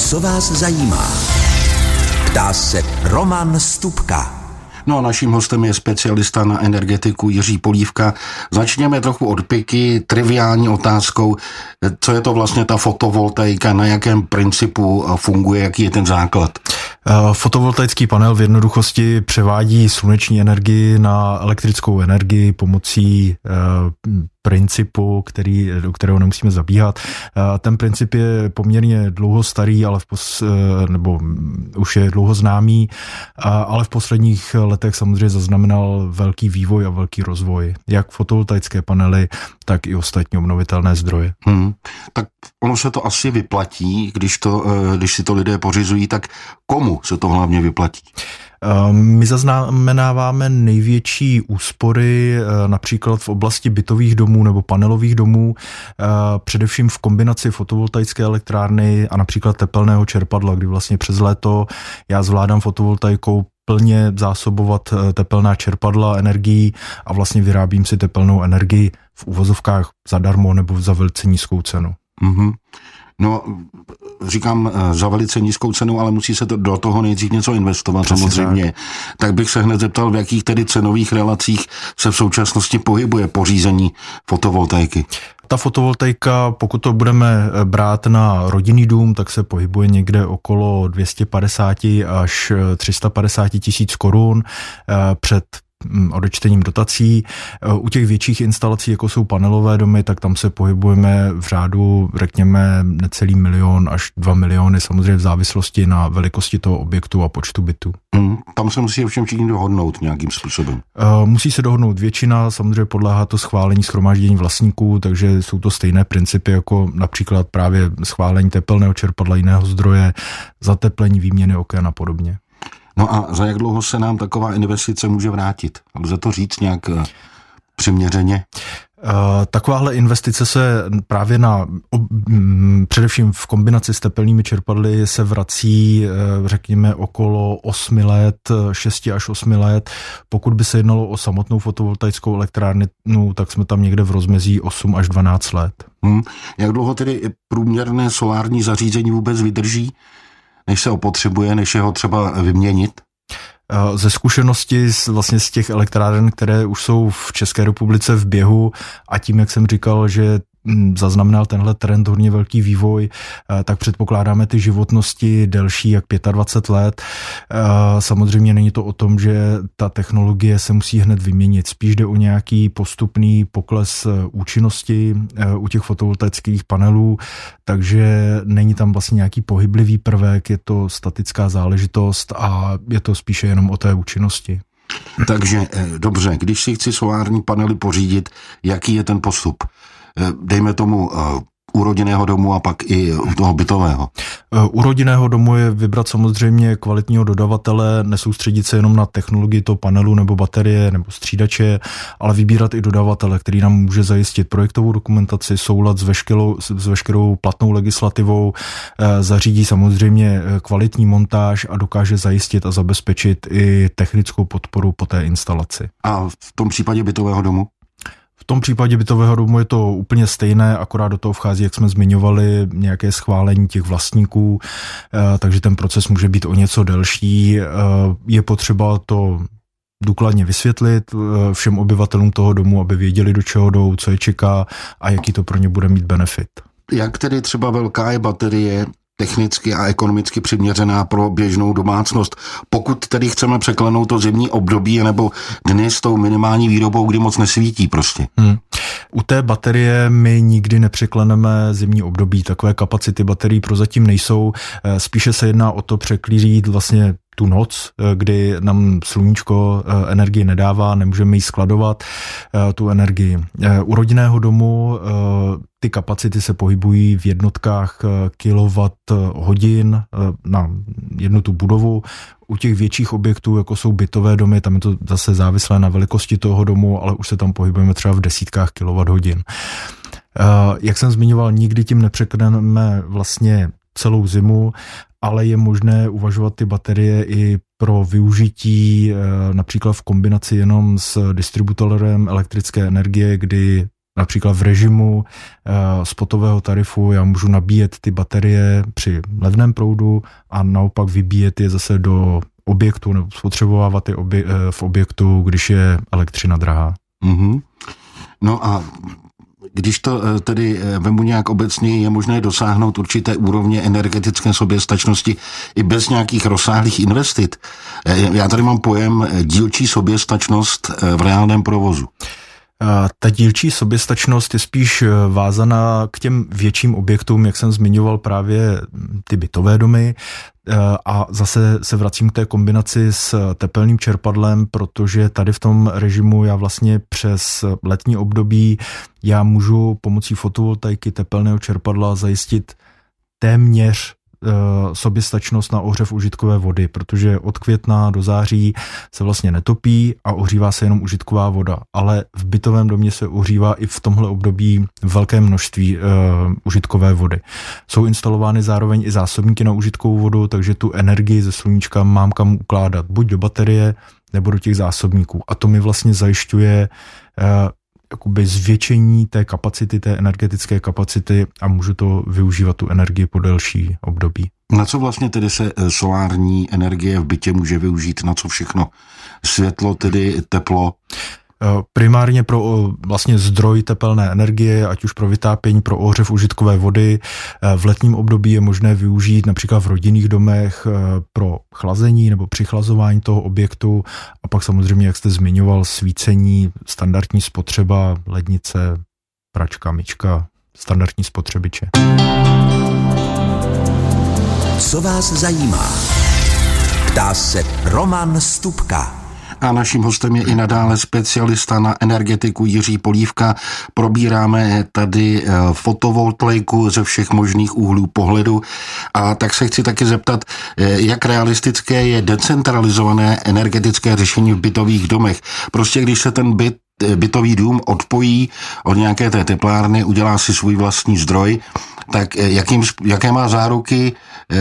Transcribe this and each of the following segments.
Co vás zajímá? Ptá se Roman Stupka. No a naším hostem je specialista na energetiku Jiří Polívka. Začněme trochu od piky, triviální otázkou, co je to vlastně ta fotovoltaika, na jakém principu funguje, jaký je ten základ? Fotovoltaický panel v jednoduchosti převádí sluneční energii na elektrickou energii pomocí principu, do kterého nemusíme zabíhat. Ten princip je poměrně dlouho starý, ale nebo už je dlouho známý, ale v posledních letech samozřejmě zaznamenal velký vývoj a velký rozvoj. Jak fotovoltaické panely, tak i ostatní obnovitelné zdroje. Tak ono se to asi vyplatí, když si to lidé pořizují, tak komu se to hlavně vyplatí? My zaznamenáváme největší úspory například v oblasti bytových domů nebo panelových domů, především v kombinaci fotovoltaické elektrárny a například tepelného čerpadla, kdy vlastně přes léto já zvládám fotovoltaikou plně zásobovat tepelná čerpadla energií a vlastně vyrábím si tepelnou energii v uvozovkách zadarmo nebo za velice nízkou cenu. Mm-hmm. No, říkám za velice nízkou cenu, ale musí se do toho nejdřív něco investovat. Přesně samozřejmě. Tak bych se hned zeptal, v jakých tedy cenových relacích se v současnosti pohybuje pořízení fotovoltaiky. Ta fotovoltaika, pokud to budeme brát na rodinný dům, tak se pohybuje někde okolo 250 až 350 tisíc korun před odečtením dotací. U těch větších instalací, jako jsou panelové domy, tak tam se pohybujeme v řádu, řekněme, necelý 1 milion až 2 miliony, samozřejmě v závislosti na velikosti toho objektu a počtu bytů. Tam se musí ovšem všichni dohodnout nějakým způsobem. Musí se dohodnout většina, samozřejmě podléhá to schválení shromáždění vlastníků, takže jsou to stejné principy, jako například právě schválení tepelného čerpadla, jiného zdroje, zateplení, výměny oken a podobně. No a za jak dlouho se nám taková investice může vrátit? Lze to říct nějak přiměřeně? Takováhle investice se právě především v kombinaci s tepelnými čerpadly se vrací, řekněme, okolo 8 let, 6 až 8 let. Pokud by se jednalo o samotnou fotovoltaickou elektrárnu, tak jsme tam někde v rozmezí 8 až 12 let. Jak dlouho tedy průměrné solární zařízení vůbec vydrží, než se opotřebuje, než je ho třeba vyměnit? Ze zkušenosti vlastně z těch elektráren, které už jsou v České republice v běhu a tím, jak jsem říkal, že zaznamenal tenhle trend hodně velký vývoj, tak předpokládáme ty životnosti delší jak 25 let. Samozřejmě není to o tom, že ta technologie se musí hned vyměnit. Spíš jde o nějaký postupný pokles účinnosti u těch fotovoltaických panelů, takže není tam vlastně nějaký pohyblivý prvek, je to statická záležitost a je to spíše jenom o té účinnosti. Takže dobře, když si chci solární panely pořídit, jaký je ten postup? Dejme tomu u rodinného domu a pak i u toho bytového. U rodinného domu je vybrat samozřejmě kvalitního dodavatele, nesoustředit se jenom na technologii toho panelu nebo baterie nebo střídače, ale vybírat i dodavatele, který nám může zajistit projektovou dokumentaci, soulad s veškerou platnou legislativou, zařídí samozřejmě kvalitní montáž a dokáže zajistit a zabezpečit i technickou podporu po té instalaci. A v tom případě bytového domu? V tom případě bytového domu je to úplně stejné, akorát do toho vchází, jak jsme zmiňovali, nějaké schválení těch vlastníků, takže ten proces může být o něco delší. Je potřeba to důkladně vysvětlit všem obyvatelům toho domu, aby věděli, do čeho jdou, co je čeká a jaký to pro ně bude mít benefit. Jak tedy třeba velká je baterie technicky a ekonomicky přiměřená pro běžnou domácnost, pokud tedy chceme překlenout to zimní období nebo dny s tou minimální výrobou, kdy moc nesvítí prostě? U té baterie my nikdy nepřekleneme zimní období, takové kapacity baterií prozatím nejsou, spíše se jedná o to překlířit vlastně tu noc, kdy nám sluníčko energii nedává, nemůžeme ji skladovat, tu energii. U rodinného domu ty kapacity se pohybují v jednotkách kilowatt-hodin na jednu tu budovu. U těch větších objektů, jako jsou bytové domy, tam je to zase závislé na velikosti toho domu, ale už se tam pohybujeme třeba v desítkách kilowatt-hodin. Jak jsem zmiňoval, nikdy tím nepřekleneme vlastně celou zimu, ale je možné uvažovat ty baterie i pro využití například v kombinaci jenom s distributorem elektrické energie, kdy například v režimu spotového tarifu já můžu nabíjet ty baterie při levném proudu a naopak vybíjet je zase do objektu nebo spotřebovávat je v objektu, když je elektřina drahá. Mm-hmm. No a když to tedy vemu nějak obecně, je možné dosáhnout určité úrovně energetické soběstačnosti i bez nějakých rozsáhlých investic. Já tady mám pojem dílčí soběstačnost v reálném provozu. Ta dílčí soběstačnost je spíš vázaná k těm větším objektům, jak jsem zmiňoval právě ty bytové domy, a zase se vracím k té kombinaci s tepelným čerpadlem, protože tady v tom režimu já vlastně přes letní období já můžu pomocí fotovoltaiky tepelného čerpadla zajistit téměř soběstačnost na ohřev užitkové vody, protože od května do září se vlastně netopí a ohřívá se jenom užitková voda, ale v bytovém domě se ohřívá i v tomhle období velké množství užitkové vody. Jsou instalovány zároveň i zásobníky na užitkovou vodu, takže tu energii ze sluníčka mám kam ukládat, buď do baterie, nebo do těch zásobníků. A to mi vlastně zajišťuje jakoby zvětšení té kapacity, té energetické kapacity a můžu to využívat tu energii po delší období. Na co vlastně tedy se solární energie v bytě může využít? Na co všechno? Světlo, tedy teplo? Primárně pro vlastně zdroj tepelné energie, ať už pro vytápění, pro ohřev užitkové vody. V letním období je možné využít například v rodinných domech pro chlazení nebo přichlazování toho objektu a pak samozřejmě, jak jste zmiňoval, svícení, standardní spotřeba, lednice, pračka, myčka, standardní spotřebiče. Co vás zajímá? Ptá se Roman Stupka. A naším hostem je i nadále specialista na energetiku Jiří Polívka. Probíráme tady fotovoltaiku ze všech možných úhlů pohledu. A tak se chci taky zeptat, jak realistické je decentralizované energetické řešení v bytových domech. Prostě když se ten bytový dům odpojí od nějaké té teplárny, udělá si svůj vlastní zdroj, tak jaké má záruky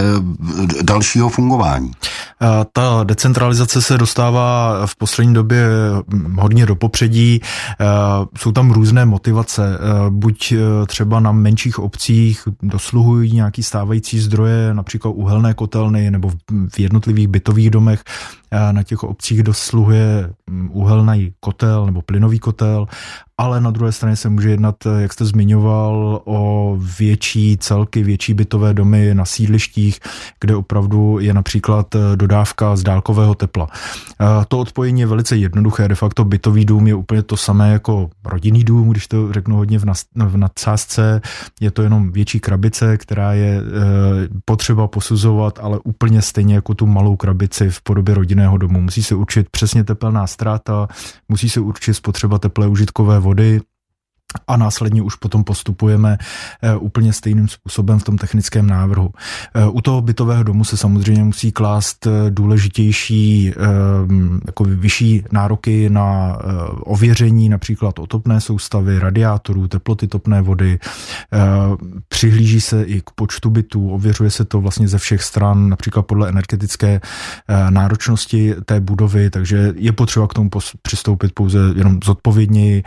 dalšího fungování? Ta decentralizace se dostává v poslední době hodně do popředí. Jsou tam různé motivace. Buď třeba na menších obcích dosluhují nějaký stávající zdroje, například uhelné kotelny, nebo v jednotlivých bytových domech na těch obcích dosluhuje uhelný kotel nebo plynový kotel, ale na druhé straně se může jednat, jak jste zmiňoval, o větší celky, větší bytové domy na sídlištích, kde opravdu je například dodávka z dálkového tepla. To odpojení je velice jednoduché, de facto bytový dům je úplně to samé jako rodinný dům, když to řeknu hodně v nadsázce, je to jenom větší krabice, která je potřeba posuzovat, ale úplně stejně jako tu malou krabici v podobě rodinného domu. Musí se určit přesně tepelná ztráta, musí se určit spotřeba teplé užitkové vody a následně už potom postupujeme úplně stejným způsobem v tom technickém návrhu. U toho bytového domu se samozřejmě musí klást důležitější, jako vyšší nároky na ověření například otopné soustavy, radiátorů, teploty topné vody. Přihlíží se i k počtu bytů, ověřuje se to vlastně ze všech stran, například podle energetické náročnosti té budovy, takže je potřeba k tomu přistoupit pouze jenom zodpovědněji.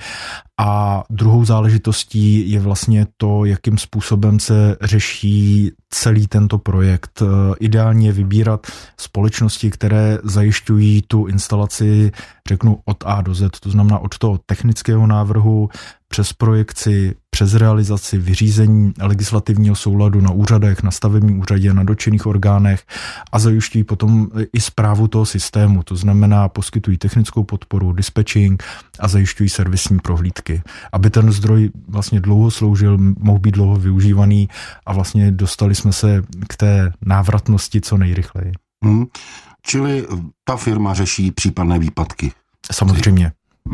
A druhou záležitostí je vlastně to, jakým způsobem se řeší celý tento projekt. Ideálně je vybírat společnosti, které zajišťují tu instalaci, řeknu, od A do Z, to znamená od toho technického návrhu přes projekci, přes realizaci, vyřízení legislativního souladu na úřadech, na stavebním úřadě, na dotčených orgánech a zajišťují potom i správu toho systému, to znamená poskytují technickou podporu, dispatching a zajišťují servisní prohlídky, aby ten zdroj vlastně dlouho sloužil, mohl být dlouho využívaný a vlastně dostali jsme se k té návratnosti co nejrychleji. Čili ta firma řeší případné výpadky? Samozřejmě.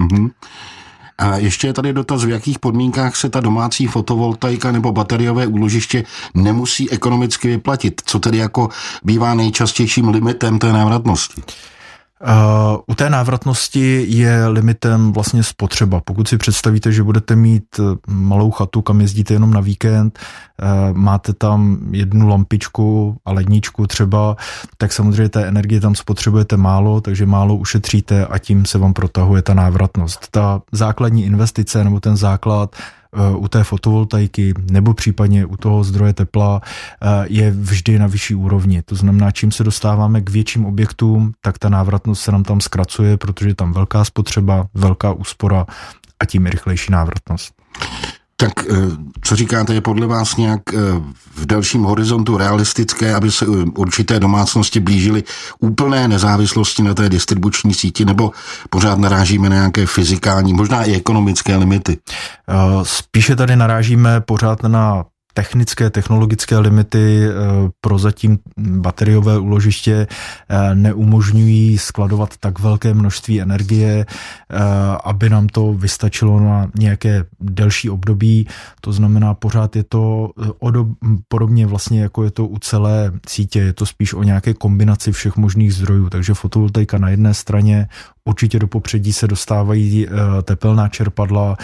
A ještě je tady dotaz, v jakých podmínkách se ta domácí fotovoltaika nebo bateriové úložiště nemusí ekonomicky vyplatit? Co tedy jako bývá nejčastějším limitem té návratnosti? U té návratnosti je limitem vlastně spotřeba. Pokud si představíte, že budete mít malou chatu, kam jezdíte jenom na víkend, máte tam jednu lampičku a ledničku třeba, tak samozřejmě té energie tam spotřebujete málo, takže málo ušetříte a tím se vám protahuje ta návratnost. Ta základní investice nebo ten základ u té fotovoltaiky nebo případně u toho zdroje tepla je vždy na vyšší úrovni. To znamená, čím se dostáváme k větším objektům, tak ta návratnost se nám tam zkracuje, protože je tam velká spotřeba, velká úspora a tím je rychlejší návratnost. Tak co říkáte, je podle vás nějak v delším horizontu realistické, aby se určité domácnosti blížily úplné nezávislosti na té distribuční síti, nebo pořád narážíme na nějaké fyzikální, možná i ekonomické limity? Spíše tady narážíme pořád na technologické limity. Prozatím bateriové úložiště neumožňují skladovat tak velké množství energie, aby nám to vystačilo na nějaké delší období. To znamená, pořád je to podobně vlastně, jako je to u celé sítě. Je to spíš o nějaké kombinaci všech možných zdrojů. Takže fotovoltaika na jedné straně, určitě do popředí se dostávají tepelná čerpadla.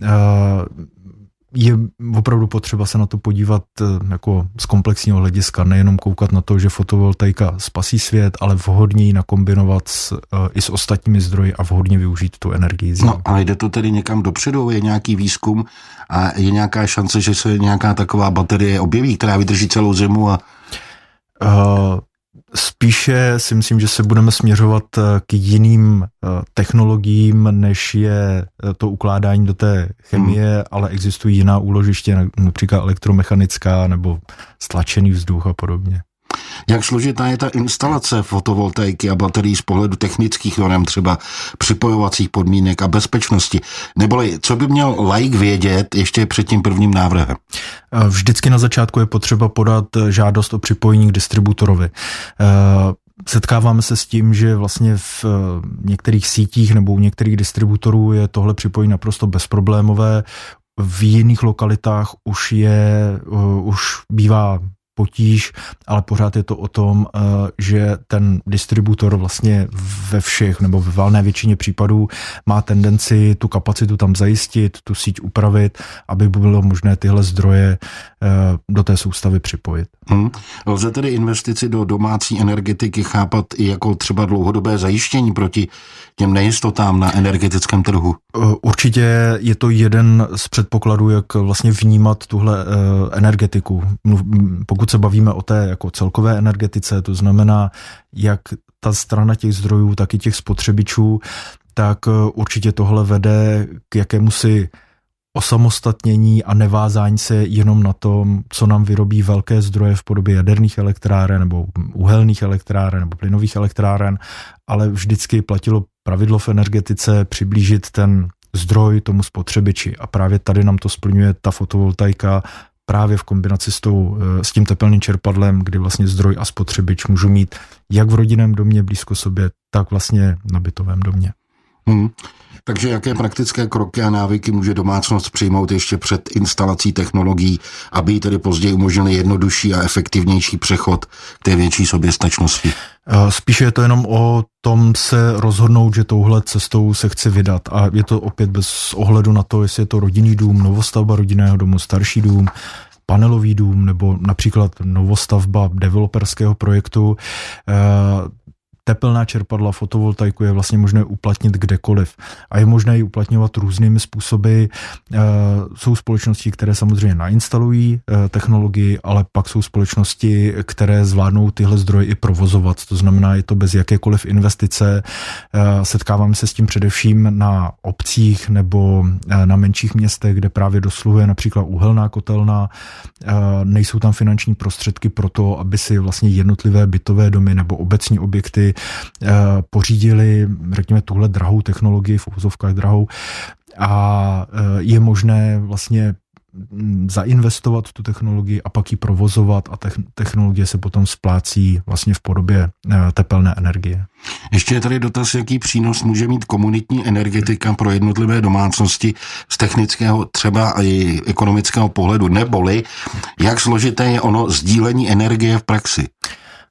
Je opravdu potřeba se na to podívat jako z komplexního hlediska, nejenom koukat na to, že fotovoltaika spasí svět, ale vhodně ji nakombinovat i s ostatními zdroji a vhodně využít tu energii. No a jde to tedy někam dopředu, je nějaký výzkum a je nějaká šance, že se nějaká taková baterie objeví, která vydrží celou zimu a... Spíše si myslím, že se budeme směřovat k jiným technologiím, než je to ukládání do té chemie, ale existují jiná úložiště, například elektromechanická nebo stlačený vzduch a podobně. Jak složitá je ta instalace fotovoltaiky a baterií z pohledu technických norem, třeba připojovacích podmínek a bezpečnosti? Neboli, co by měl laik vědět ještě před tím prvním návrhem? Vždycky na začátku je potřeba podat žádost o připojení k distributorovi. Setkáváme se s tím, že vlastně v některých sítích nebo u některých distributorů je tohle připojení naprosto bezproblémové. V jiných lokalitách už bývá potíž, ale pořád je to o tom, že ten distributor vlastně ve všech nebo ve valné většině případů má tendenci tu kapacitu tam zajistit, tu síť upravit, aby bylo možné tyhle zdroje do té soustavy připojit. Lze tedy investici do domácí energetiky chápat i jako třeba dlouhodobé zajištění proti těm nejistotám na energetickém trhu? Určitě je to jeden z předpokladů, jak vlastně vnímat tuhle energetiku. Pokud se bavíme o té jako celkové energetice, to znamená, jak ta strana těch zdrojů, tak i těch spotřebičů, tak určitě tohle vede k jakémusi osamostatnění a nevázání se jenom na tom, co nám vyrobí velké zdroje v podobě jaderných elektráren nebo uhelných elektráren nebo plynových elektráren, ale vždycky platilo pravidlo v energetice přiblížit ten zdroj tomu spotřebiči a právě tady nám to splňuje ta fotovoltaika právě v kombinaci s tím tepelným čerpadlem, kdy vlastně zdroj a spotřebič můžou mít jak v rodinném domě blízko sobě, tak vlastně na bytovém domě. Takže jaké praktické kroky a návyky může domácnost přijmout ještě před instalací technologií, aby jí tedy později umožnili jednodušší a efektivnější přechod k té větší soběstačnosti? Spíše je to jenom o tom se rozhodnout, že touhle cestou se chce vydat a je to opět bez ohledu na to, jestli je to rodinný dům, novostavba rodinného domu, starší dům, panelový dům nebo například novostavba developerského projektu. Tepelná čerpadla, fotovoltaiku je vlastně možné uplatnit kdekoliv a je možné ji uplatňovat různými způsoby. Jsou společnosti, které samozřejmě nainstalují technologii, ale pak jsou společnosti, které zvládnou tyhle zdroje i provozovat. To znamená, je to bez jakékoliv investice. Setkáváme se s tím především na obcích nebo na menších městech, kde právě dosluhuje například uhelná kotelna. Nejsou tam finanční prostředky pro to, aby si vlastně jednotlivé bytové domy nebo obecní objekty pořídili, řekněme, tuhle drahou technologii, v uvozovkách drahou, a je možné vlastně zainvestovat tu technologii a pak ji provozovat a technologie se potom splácí vlastně v podobě tepelné energie. Ještě je tady dotaz, jaký přínos může mít komunitní energetika pro jednotlivé domácnosti z technického třeba i ekonomického pohledu, neboli jak složité je ono sdílení energie v praxi?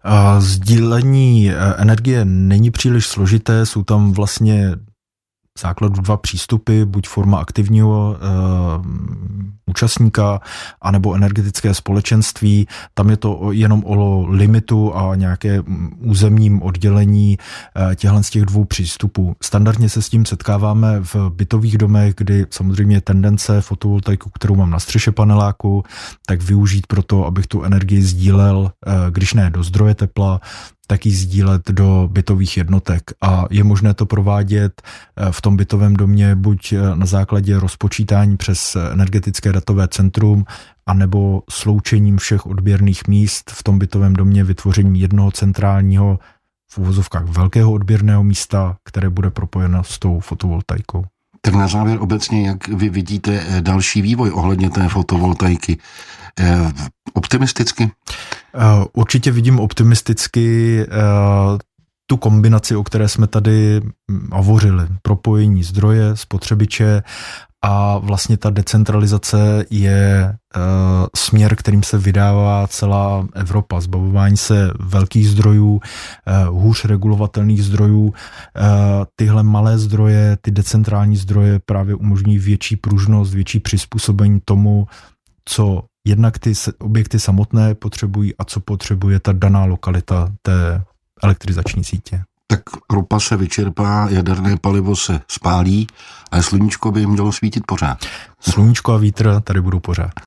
Sdílení energie není příliš složité, jsou tam vlastně základu dva přístupy, buď forma aktivního účastníka, anebo energetické společenství. Tam je to jenom o limitu a nějaké územním oddělení těchto z těch dvou přístupů. Standardně se s tím setkáváme v bytových domech, kdy samozřejmě je tendence fotovoltaiku, kterou mám na střeše paneláku, tak využít pro to, abych tu energii sdílel, když ne do zdroje tepla, tak ji sdílet do bytových jednotek. A je možné to provádět v tom bytovém domě buď na základě rozpočítání přes energetické datové centrum, anebo sloučením všech odběrných míst v tom bytovém domě, vytvořením jednoho centrálního, v uvozovkách velkého odběrného místa, které bude propojeno s tou fotovoltaikou. Tak na závěr obecně, jak vy vidíte další vývoj ohledně té fotovoltaiky? Optimisticky? Určitě vidím optimisticky tu kombinaci, o které jsme tady hovořili. Propojení zdroje, spotřebiče a vlastně ta decentralizace je směr, kterým se vydává celá Evropa. Zbavování se velkých zdrojů, hůř regulovatelných zdrojů. Tyhle malé zdroje, ty decentrální zdroje právě umožní větší pružnost, větší přizpůsobení tomu, co jednak ty objekty samotné potřebují a co potřebuje ta daná lokalita té elektrizační sítě. Tak ropa se vyčerpá, jaderné palivo se spálí, ale sluníčko by mělo svítit pořád. Sluníčko a vítr tady budou pořád.